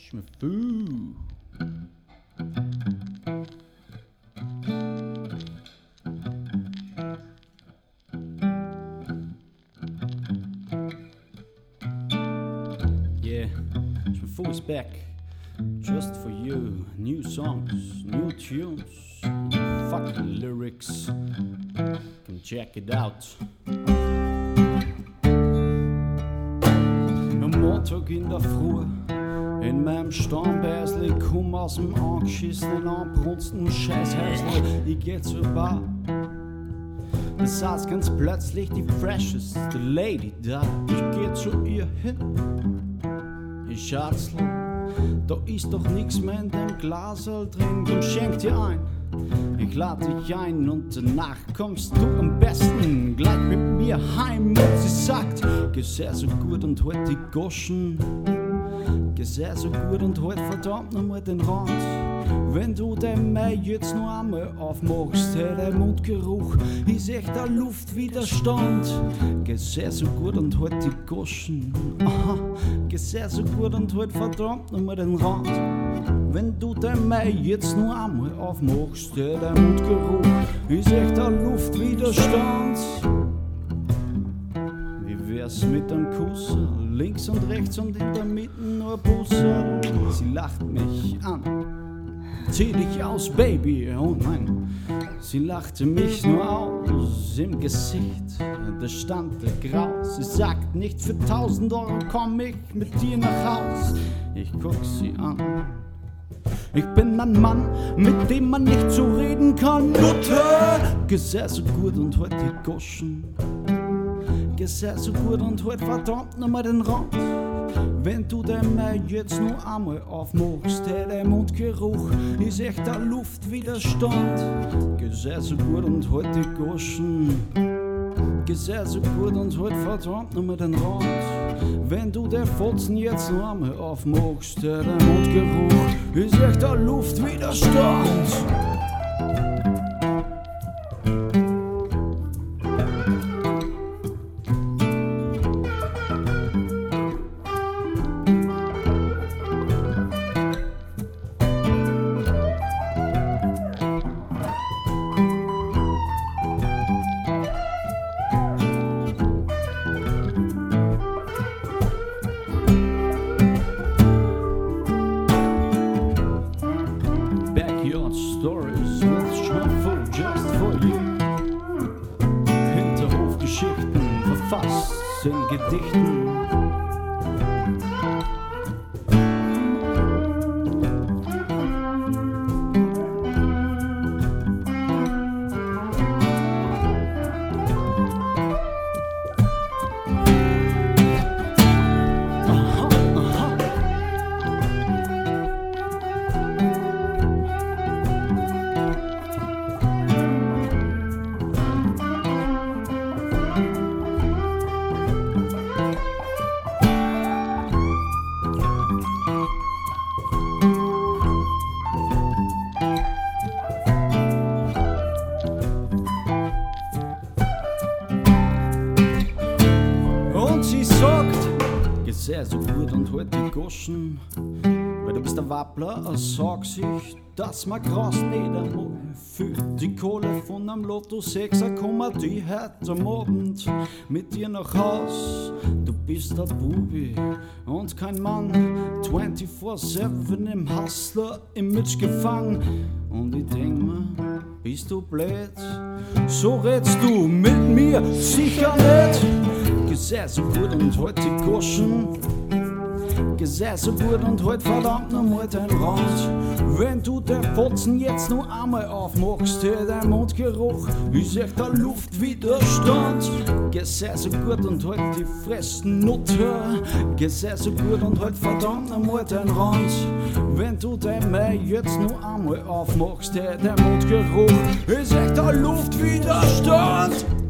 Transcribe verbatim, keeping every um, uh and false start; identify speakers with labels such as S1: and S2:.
S1: Schmeffu. Yeah, Schmeffu is back. Just for you. New songs, new tunes, fucking lyrics. Can check it out. Am Montag in der Früh in meinem Stammbäsli komm aus dem angeschissenen, anbrunsten Scheißhäusl. Ich geh zur Bar. Da saß ganz plötzlich die fresheste Lady da. Ich geh zu ihr hin. Ich schatzl, da ist doch nix mehr in dem Glasl drin. Komm, schenk dir ein. Ich lad dich ein und danach kommst du am besten gleich mit mir heim. Und sie sagt, geh sehr so gut und halt die Goschen. Geh sehr so gut und halt verdammt nochmal den Rand. Wenn du den Mai jetzt noch einmal aufmachst, hey, der Mundgeruch ist echt der Luftwiderstand. Geh sehr so gut und halt die Goschen. Aha, geh sehr so gut und halt verdammt nochmal den Rand. Wenn du den Mai jetzt noch einmal aufmachst, hey, der Mundgeruch ist echt der Luftwiderstand. Wie wär's mit einem Kuss? Links und rechts und in der Mitte nur ein Busser. Sie lacht mich an. Zieh dich aus, Baby, oh nein. Sie lachte mich nur aus im Gesicht. Da stand der Grau. Sie sagt nicht für tausend Euro komm ich mit dir nach Haus. Ich guck sie an. Ich bin ein Mann, mit dem man nicht so reden kann. Mutter! Geh sehr so gut und halt die Goschen. Geh sehr so gut und halt verdammt nochmal den Rand. Wenn du den Mai jetzt nur einmal aufmachst, hey, der Mundgeruch ist echt der Luftwiderstand. Geh sehr so gut und halt die Goschen. Geh sehr so gut und halt verdammt nochmal den Rand. Wenn du den Fotzen jetzt nur einmal aufmachst, hey, der Mundgeruch ist echt der Luftwiderstand. Stories with Schmeffu just for you. Hinterhofgeschichten verfasst in Gedichten. Aha, aha. Und sie sagt, geh sehr so gut und halt die Goschen. Weil du bist der Wappler, sag sich, dass man krass nicht einmal für die Kohle von einem Lotto sechser kommen die heute am Abend mit dir nach Haus. Du bist der Bubi und kein Mann, vierundzwanzig sieben im Hustler-Image gefangen. Und ich denk mir, bist du blöd? So redst du mit mir sicher nicht. Geh sehr so gut und halt die Goschen. Geh sehr so gut und halt verdammt nochmal den Rand. Wenn du den Fotzen jetzt noch einmal aufmachst, hey, dein Mundgeruch ist echt der Luftwiderstand. Geh sehr so gut und halt die Fressen Nutte. Geh sehr so gut und halt verdammt nochmal den Rand. Wenn du den Mai jetzt noch einmal aufmachst, hey, dein Mundgeruch ist echt der Luftwiderstand.